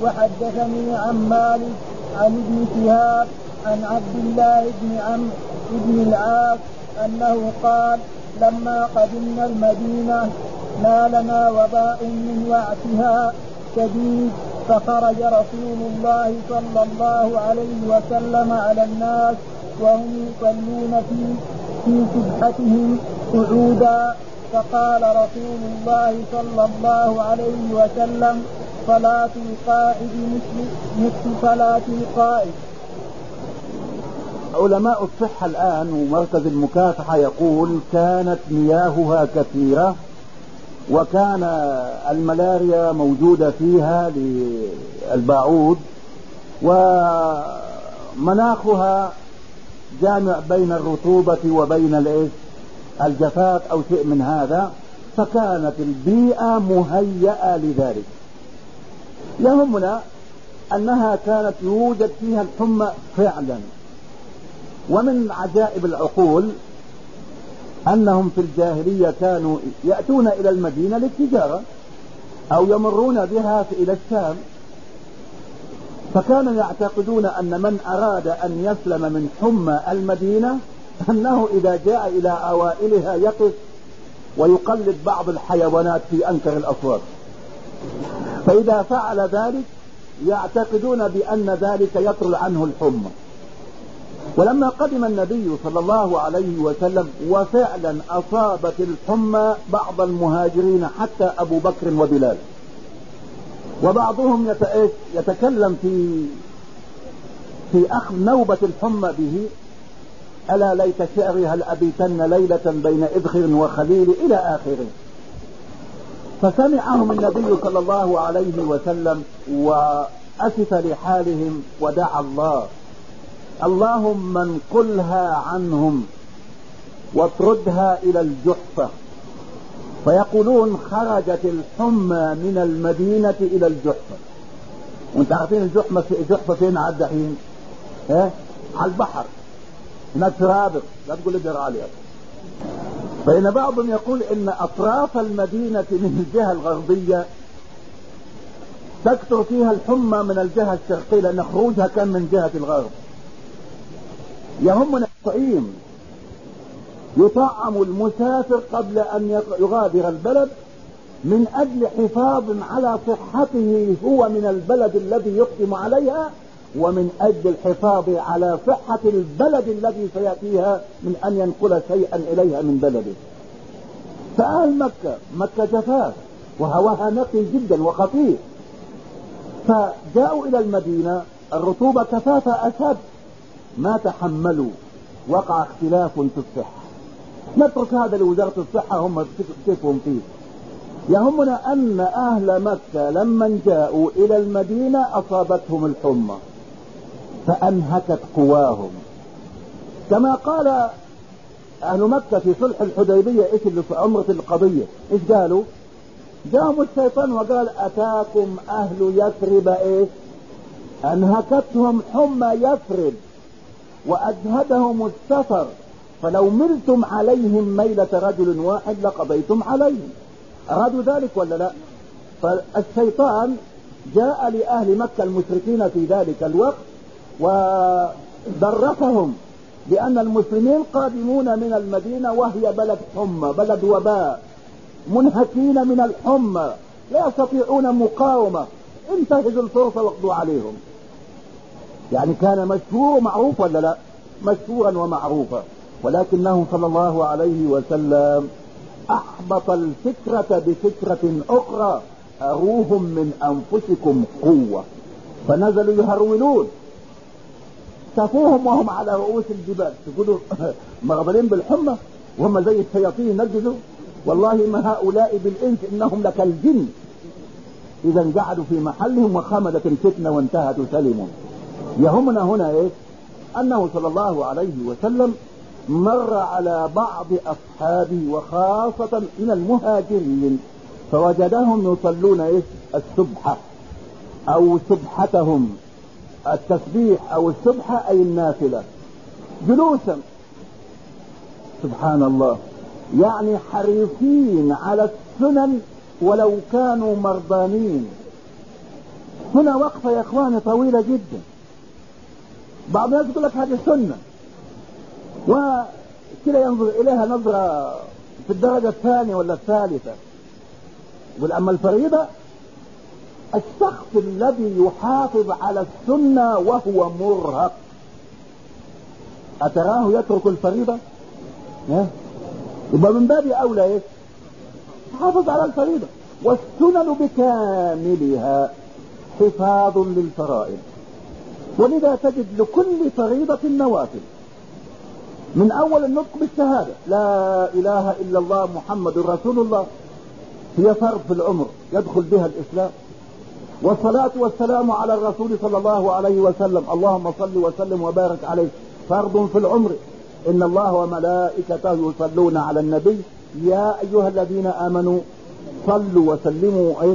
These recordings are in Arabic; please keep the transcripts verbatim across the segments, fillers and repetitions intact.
وحدثني عن مالك عن ابن شهاب عن عبد الله بن عمرو بن العاص أنه قال لما قدمنا المدينة نالنا وباء من وعثها شديد فخرج رسول الله صلى الله عليه وسلم على الناس وهم يصلون في في سبحتهم قعودا فقال رسول الله صلى الله عليه وسلم صلاة القائد مثل صلاة القائد. علماء الصحة الآن ومركز المكافحة يقول كانت مياهها كثيرة وكان الملاريا موجودة فيها للباعوض ومناخها جامع بين الرطوبة وبين الجفاف أو شيء من هذا، فكانت البيئة مهيئة لذلك. يهمنا أنها كانت يوجد فيها الحمى فعلا. ومن عجائب العقول أنهم في الجاهلية كانوا يأتون إلى المدينة للتجارة أو يمرون بها إلى الشام، فكانوا يعتقدون أن من أراد أن يسلم من حمى المدينة أنه إذا جاء إلى أوائلها يقف ويقلد بعض الحيوانات في أنكر الأصوات، فإذا فعل ذلك يعتقدون بأن ذلك يطرد عنه الحمى. ولما قدم النبي صلى الله عليه وسلم وفعلا أصابت الحمى بعض المهاجرين حتى أبو بكر وبلال، وبعضهم يتكلم في في أخذ نوبة الحمى به: ألا ليت شعري هل أبيتن ليلة بين إذخر وخليل إلى آخره. فسمعهم النبي صلى الله عليه وسلم وأسف لحالهم ودعا الله: اللهم انقلها عنهم واطردها إلى الجحفة. فيقولون خرجت الحمى من المدينة إلى الجحفة. وانت عارفين الجحفة الجحفة فين عدى حين؟ اه؟ على البحر هناك رابط، لا تقول لي عليها. فإن بعضهم يقول إن أطراف المدينة من الجهة الغربية تكثر فيها الحمى من الجهة الشرقية لأن خروجها كان من جهة الغرب. يهمنا الطعيم، يطعم المسافر قبل أن يغادر البلد من أجل حفاظ على صحته هو من البلد الذي يقدم عليها، ومن أجل الحفاظ على صحة البلد الذي سيأتيها من أن ينقل شيئا إليها من بلده. فأهل مكة مكة جفاف وهواها نقي جدا وخفيف، فجاءوا إلى المدينة الرطوبة كثافة أشد، ما تحملوا، وقع اختلاف في الصحة. نترك هذا لوزارة الصحة هم كيفهم فيه. يهمنا أن أهل مكة لما جاءوا إلى المدينة أصابتهم الحمى فأنهكت قواهم، كما قال أهل مكة في صلح الحديبية. إيش اللي في عمرة القضية؟ إيش قالوا؟ جاءهم الشيطان وقال: أتاكم أهل يثرب إيش؟ أنهكتهم حمى يثرب وأجهدهم السفر، فلو ملتم عليهم ميلة رجل واحد لقضيتم عليهم. أرادوا ذلك ولا لا؟ فالشيطان جاء لأهل مكة المشركين في ذلك الوقت ودرسهم بأن المسلمين قادمون من المدينة وهي بلد حمى، بلد وباء، منهكين من الحمى لا يستطيعون مقاومة، انتهزوا الفرصة واقضوا عليهم. يعني كان مشهور ومعروف ولا لا؟ مشهورا ومعروفا. ولكنه صلى الله عليه وسلم أحبط الفكرة بفكرة أخرى: أروهم من أنفسكم قوة. فنزلوا يهرولون، شافوهم وهم على رؤوس الجبال، تقولوا مغبلين بالحمى وهم زي الشياطين نجزوا، والله ما هؤلاء بالإنس إنهم لكالجن. إذا قعدوا في محلهم وخمدت الفتنة وانتهت وسلموا. يهمنا هنا إيه؟ أنه صلى الله عليه وسلم مر على بعض أصحابه وخاصة من المهاجرين فوجدهم يصلون إيه؟ السبحة أو سبحتهم، التسبيح أو السبحة أي النافلة، جلوسا. سبحان الله، يعني حريصين على السنن ولو كانوا مرضانين. هنا وقفة يا اخواني طويلة جدا. بعض الناس يقول لك هذه سنة وكده ينظر اليها نظرة في الدرجة الثانية ولا الثالثة. يقول اما الفريضة الشخص الذي يحافظ على السنة وهو مرهق اتراه يترك الفريضة؟ يبقى من باب اولى ايه؟ حافظ على الفريضة. والسنن بكاملها حفاظ للفرائض، ولذا تجد لكل فريضة نوافل، من اول النطق بالشهادة لا اله الا الله محمد رسول الله، هي فرض في العمر يدخل بها الاسلام. والصلاة والسلام على الرسول صلى الله عليه وسلم، اللهم صل وسلم وبارك عليه، فرض في العمر. ان الله وملائكته يصلون على النبي يا ايها الذين امنوا صلوا وسلموا ايه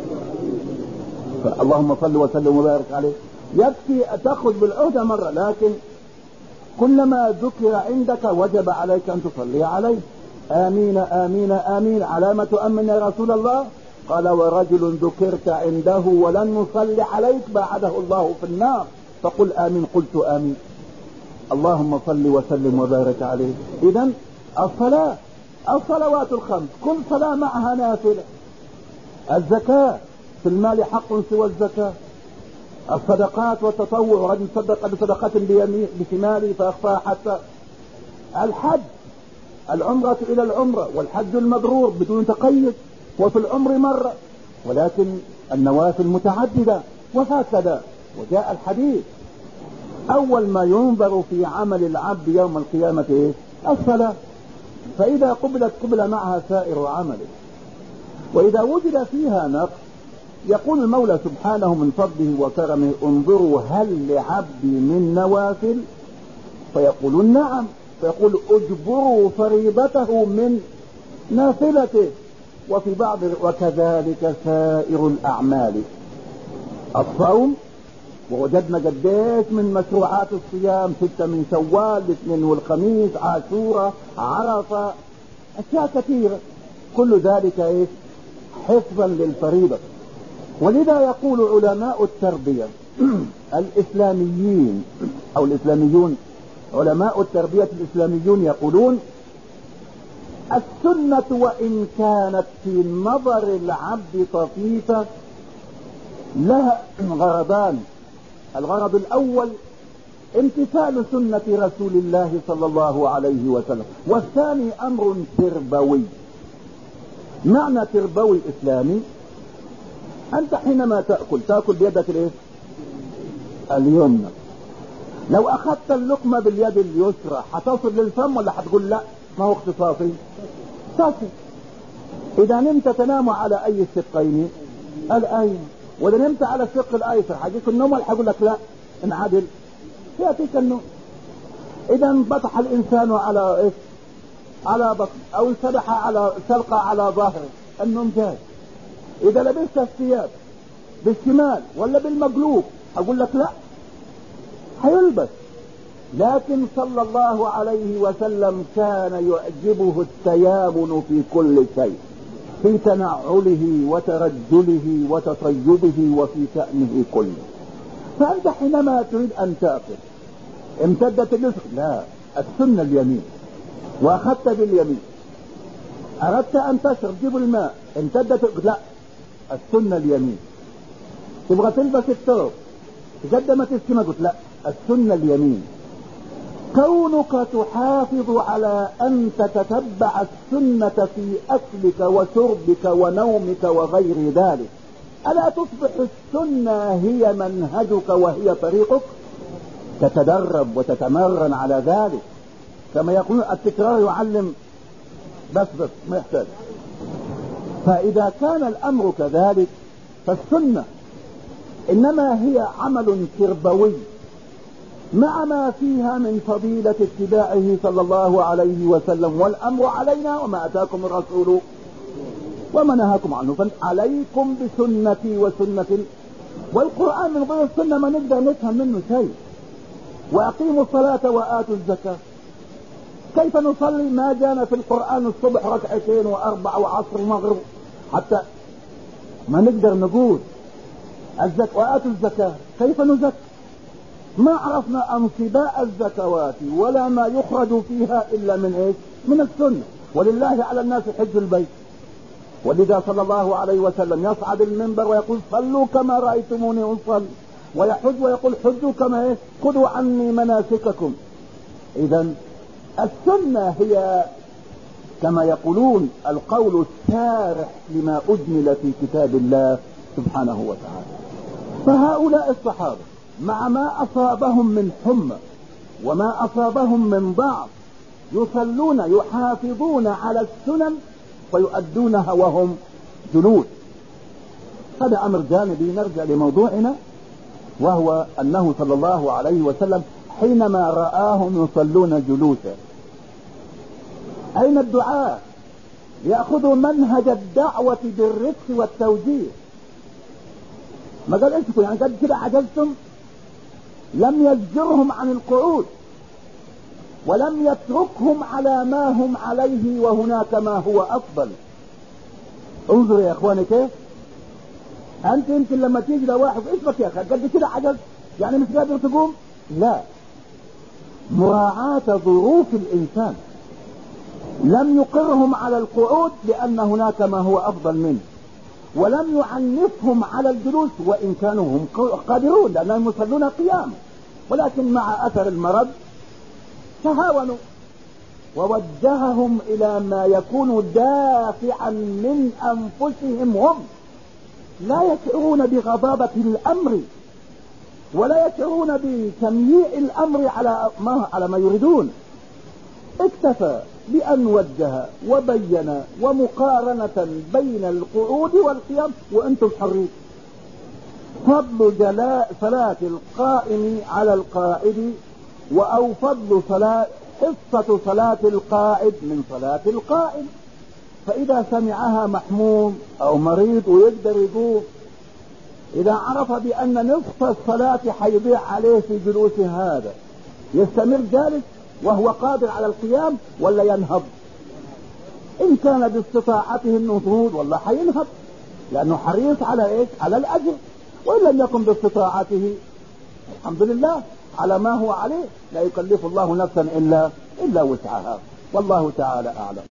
اللهم صل وسلم وبارك عليه. يكفي تأخذ بالعهدة مرة، لكن كلما ذكر عندك وجب عليك ان تصلي عليه. امين امين امين. علامة امن يا رسول الله؟ قال ورجل ذكرت عنده ولن نصلي عليك بعده الله في النار فقل امين. قلت امين. اللهم صل وسلم وبارك عليه. اذا الصلاة، الصلوات الخمس كل صلاة معها نافلة. الزكاة في المال حق سوى الزكاة. الصدقات والتطوع، رجل صدق بصدقة بشماله فأخفاها حتى. الحج، العمرة إلى العمرة، والحج المبرور بدون تقيد، وفي العمر مرة، ولكن النوافل متعددة. وهكذا وجاء الحديث أول ما ينظر في عمل العبد يوم القيامة إيه؟ الصلاة، فإذا قبلت قبل معها سائر عمله، وإذا وجد فيها نقص يقول المولى سبحانه من فضله وكرمه انظروا هل لعبدي من نوافل؟ فيقولون نعم، فيقول اجبروا فريضته من نافلته. وفي بعض وكذلك سائر الأعمال. الصوم ووجدنا قديش من مشروعات الصيام، ستة من شوال، الاثنين والخميس، عاشوراء، عرفة، أشياء كثيرة، كل ذلك إيه؟ حفظا للفريضة. ولذا يقول علماء التربية الإسلاميين أو الإسلاميون، علماء التربية الإسلاميون يقولون السنة وإن كانت في نظر العبد طفيفة لها غرضان. الغرض الأول امتثال سنة رسول الله صلى الله عليه وسلم، والثاني أمر تربوي. معنى تربوي إسلامي، أنت حينما تأكل تأكل بيدك الايه؟ اليمنى. لو أخذت اللقمة باليد اليسرى حتصل للفم ولا حتقول لا ما هو اختصاصي؟ تصل. إذا نمت تنام على أي الشقين؟ الأيمن. وإذا نمت على الشق الأيسر حيجيك النوم ولا حيقول لك لا انعدل؟ يأتيك النوم. إذا انبطح الإنسان على إيه؟ على بطن، أو انسبح على سلقة على ظهره، النوم جاي. إذا لبست الثياب بالشمال ولا بالمقلوب أقول لك لا هيلبس. لكن صلى الله عليه وسلم كان يعجبه التيامن في كل شيء، في تنعله وترجله وتطيبه وفي شأنه كله. فأنت حينما تريد أن تأكل امتدت اليسر، لا، السنة اليمين، وأخذت باليمين. أردت أن تشرب جيب الماء امتدت، لا، السنة اليمين. تبغى تلبس الثوب تقدمت السنة، قلت لا، السنة اليمين. كونك تحافظ على أن تتتبع السنة في أكلك وشربك ونومك وغير ذلك، ألا تصبح السنة هي منهجك وهي طريقك؟ تتدرب وتتمرن على ذلك. كما يقول التكرار يعلم، بس بس ما يحتاج. فإذا كان الأمر كذلك فالسنة إنما هي عمل تربوي مع ما فيها من فضيلة اتباعه صلى الله عليه وسلم. والأمر علينا وما أتاكم الرسول وما نهاكم عنه فعليكم بسنتي وسنة. والقرآن من غير السنة ما نقدر نفهم منه شيء. وأقيموا الصلاة وآتوا الزكاة. كيف نصلي؟ ما جانا في القرآن الصبح ركعتين وأربع وعصر ومغرب، حتى ما نقدر نقول الزكاة وآتوا الزكاة، كيف نزكي؟ ما عرفنا أنصباء الزكوات ولا ما يخرج فيها إلا من إيش؟ من السنة. ولله على الناس حج البيت، ولذا صلى الله عليه وسلم يصعد المنبر ويقول صلوا كما رأيتموني أصلي، ويحج ويقول حجوا كما إيه؟ خذوا عني مناسككم. إذا السنة هي كما يقولون القول السارح لما أجمل في كتاب الله سبحانه وتعالى. فهؤلاء الصحابة مع ما أصابهم من حمى وما أصابهم من ضعف يصلون يحافظون على السنن ويؤدونها وهم جلوس. هذا أمر جانبي. نرجع لموضوعنا، وهو أنه صلى الله عليه وسلم حينما رآهم يصلون جلوسا، أين الدعاء؟ يأخذوا منهج الدعوة بالرفق والتوجيه. ما قال انتم يعني قد كده عجزتم؟ لم يزجرهم عن القعود ولم يتركهم على ما هم عليه وهناك ما هو أفضل. انظر يا اخواني كيف انت يمكن لما تيجي لواحد اسمك يا اخي قد كده عجز يعني مش قادر تقوم، لا، مراعاة ظروف الانسان. لم يقرهم على القعود لان هناك ما هو افضل منه، ولم يعنفهم على الجلوس وان كانوا هم قادرون لانهم يصلون قيام، ولكن مع اثر المرض تهاونوا، ووجههم الى ما يكون دافعا من انفسهم هم، لا يشعرون بغضابة الامر ولا يشعرون بتمييع الامر على ما على ما يريدون. اكتفى بان وجه وبين ومقارنة بين القعود والقيام وانتم حرين. فضل جلاء صلاة القائم على القائد، او فضل صلاة حصة صلاة القائد من صلاة القائم. فاذا سمعها محموم او مريض ويقدر يقوم، اذا عرف بان نصف الصلاة حيضيع عليه في جلوس هذا، يستمر جالس وهو قادر على القيام ولا ينهض؟ ان كان باستطاعته النهوض والله حينهض لانه حريص على ايش؟ على الاجر. وان لم يكن باستطاعته الحمد لله على ما هو عليه، لا يكلف الله نفسا الا الا وسعها. والله تعالى اعلم.